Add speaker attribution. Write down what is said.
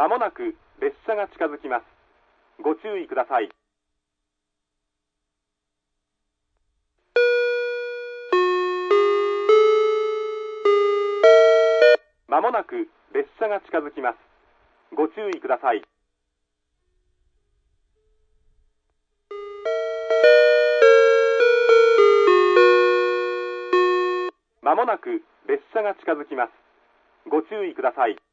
Speaker 1: もなく列車が近づきます。ご注意ください。まもなく列車が近づきます。ご注意ください。まもなく列車が近づきます。ご注意ください。